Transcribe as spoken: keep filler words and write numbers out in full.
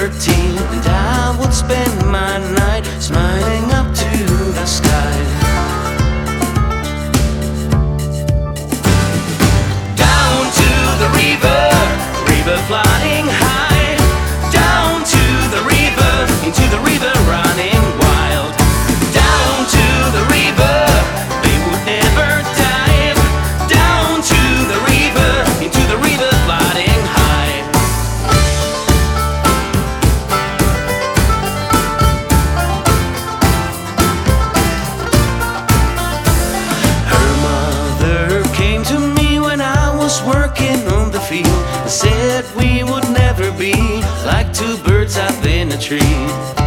thirteen, and I would spend my night smiling up to the sky. Down to the river, river flying high. Down to the river, into the river running wild. Down to the river, they would never dive. Down to the river, into the river flying high. Her mother came to me when I was working on the field and said we would never be like two birds up in a tree.